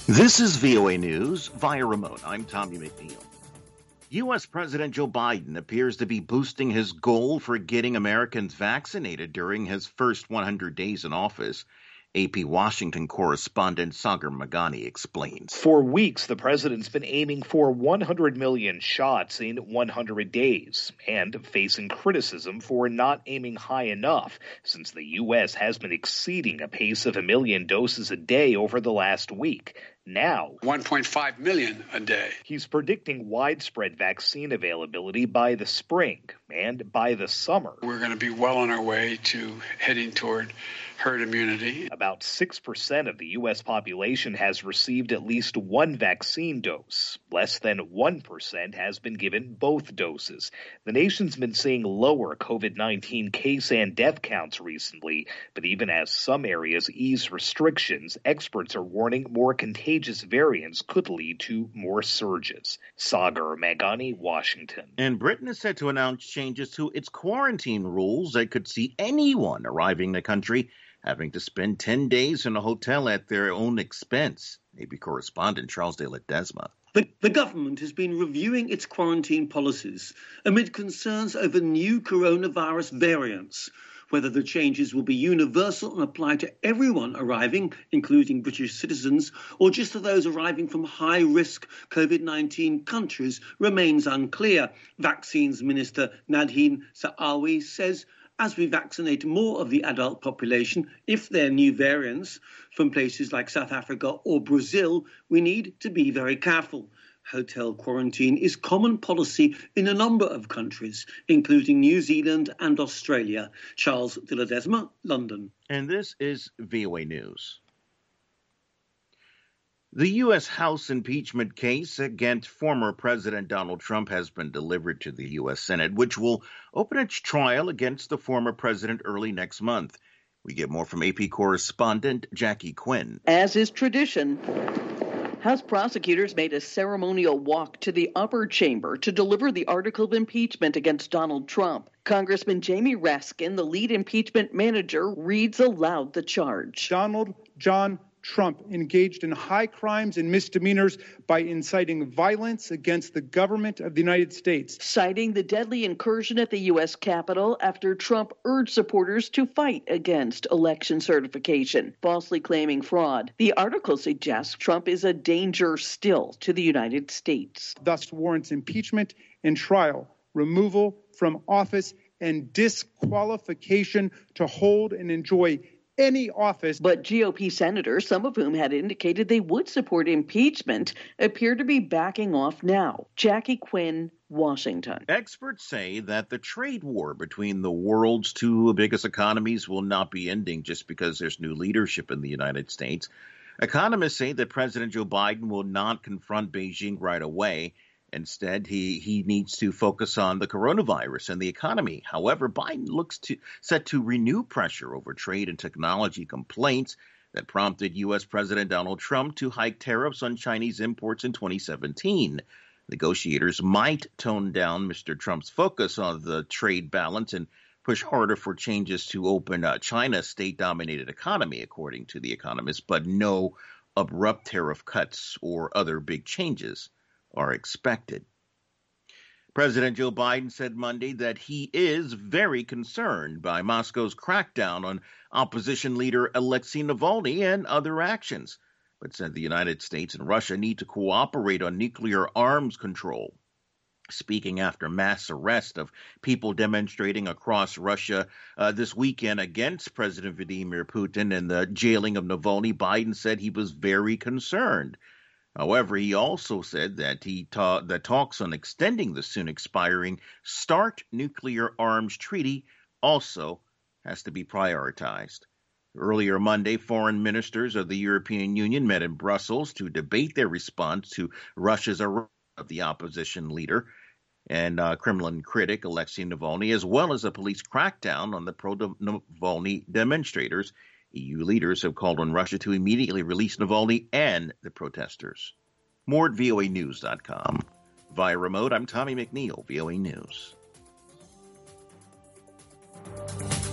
This is VOA News via remote. I'm Tommy McNeil. U.S. President Joe Biden appears to be boosting his goal for getting Americans vaccinated during his first 100 days in office. AP Washington correspondent Sagar Meghani explains. For weeks, the president's been aiming for 100 million shots in 100 days and facing criticism for not aiming high enough, since the U.S. has been exceeding a pace of 1 million doses a day over the last week. Now, 1.5 million a day. He's predicting widespread vaccine availability by the spring and by the summer. We're going to be well on our way to heading toward herd immunity. About 6% of the U.S. population has received at least one vaccine dose. Less than 1% has been given both doses. The nation's been seeing lower COVID-19 case and death counts recently, but even as some areas ease restrictions, experts are warning more contagious variants could lead to more surges. Sagar Meghani, Washington. And Britain is set to announce changes to its quarantine rules that could see anyone arriving in the country having to spend 10 days in a hotel at their own expense. AP correspondent Charles de Ledesma. The government has been reviewing its quarantine policies amid concerns over new coronavirus variants. Whether the changes will be universal and apply to everyone arriving, including British citizens, or just to those arriving from high-risk COVID-19 countries remains unclear. Vaccines Minister Nadhim Zahawi says as we vaccinate more of the adult population, if there are new variants from places like South Africa or Brazil, we need to be very careful. Hotel quarantine is common policy in a number of countries, including New Zealand and Australia. Charles de Ledesma, London. And this is VOA News. The U.S. House impeachment case against former President Donald Trump has been delivered to the U.S. Senate, which will open its trial against the former president early next month. We get more from AP correspondent Jackie Quinn. As is tradition, House prosecutors made a ceremonial walk to the upper chamber to deliver the article of impeachment against Donald Trump. Congressman Jamie Raskin, the lead impeachment manager, reads aloud the charge. Donald John Trump engaged in high crimes and misdemeanors by inciting violence against the government of the United States. Citing the deadly incursion at the U.S. Capitol after Trump urged supporters to fight against election certification, falsely claiming fraud. The article suggests Trump is a danger still to the United States. Thus warrants impeachment and trial, removal from office, and disqualification to hold and enjoy any office. But GOP senators, some of whom had indicated they would support impeachment, appear to be backing off now. Jackie Quinn, Washington. Experts say that the trade war between the world's two biggest economies will not be ending just because there's new leadership in the United States. Economists say that President Joe Biden will not confront Beijing right away. Instead, he needs to focus on the coronavirus and the economy. However, Biden looks set to renew pressure over trade and technology complaints that prompted U.S. President Donald Trump to hike tariffs on Chinese imports in 2017. Negotiators might tone down Mr. Trump's focus on the trade balance and push harder for changes to open China's state-dominated economy, according to The Economist, but no abrupt tariff cuts or other big changes are expected. President Joe Biden said Monday that he is very concerned by Moscow's crackdown on opposition leader Alexei Navalny and other actions, but said the United States and Russia need to cooperate on nuclear arms control. Speaking after mass arrest of people demonstrating across Russia this weekend against President Vladimir Putin and the jailing of Navalny, Biden said he was very concerned. However, he also said that that talks on extending the soon expiring START nuclear arms treaty also has to be prioritized. Earlier Monday, foreign ministers of the European Union met in Brussels to debate their response to Russia's arrest of the opposition leader and Kremlin critic Alexei Navalny, as well as a police crackdown on the pro-Navalny demonstrators. EU leaders have called on Russia to immediately release Navalny and the protesters. More at voanews.com. Via remote, I'm Tommy McNeil, VOA News.